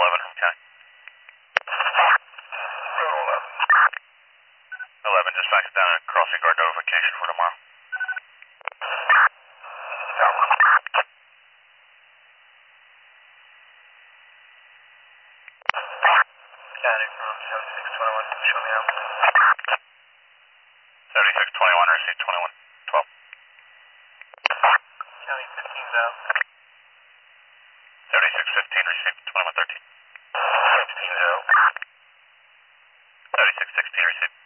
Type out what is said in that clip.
11 from County. 11, just fax down a crossing guard notification for tomorrow. County from 7621, show me out. 7621, received 2112. County 15's out. 7615, received 2113. 16's out. 7616, received